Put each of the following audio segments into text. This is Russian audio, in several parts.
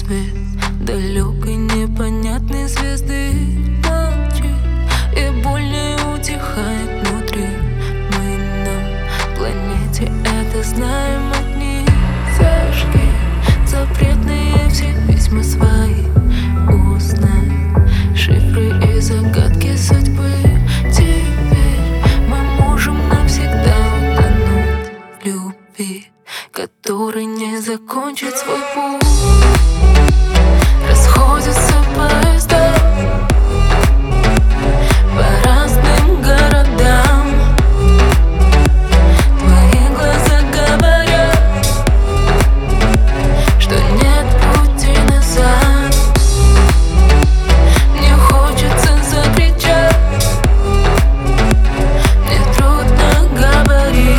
свет далекой непонятной звезды молчит, и боль не утихает внутри. Мы на планете это знаем одни. Зажги запретные все письма свои, узнай шифры и загадки судьбы. Теперь мы можем навсегда утонуть в любви, который не закончит свой путь. Расходятся поезда по разным городам. Твои глаза говорят, что нет пути назад. Мне хочется закричать, мне трудно говорить.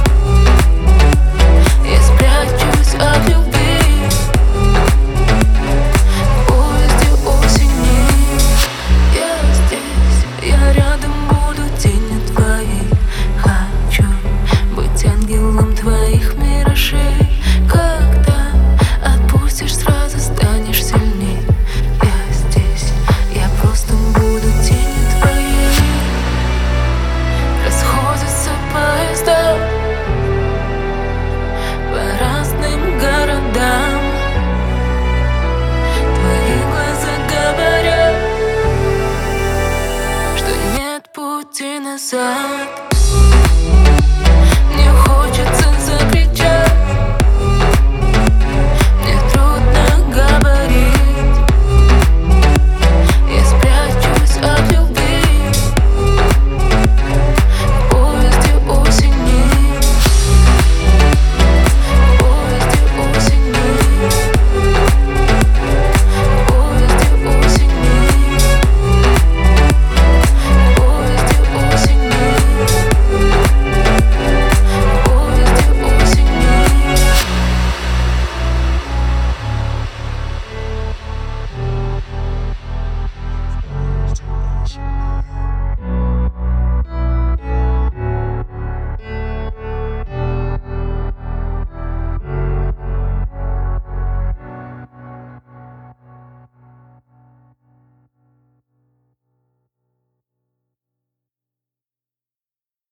Я спрячусь от любви в поезде осени. Я здесь, я рядом, буду тенью твоей. Хочу быть ангелом твоих миражей. Когда отпустишь, сразу станешь сильней. Я здесь, я просто буду тенью твоей. Расходятся поезда по разным городам. Твои глаза говорят, что нет пути назад.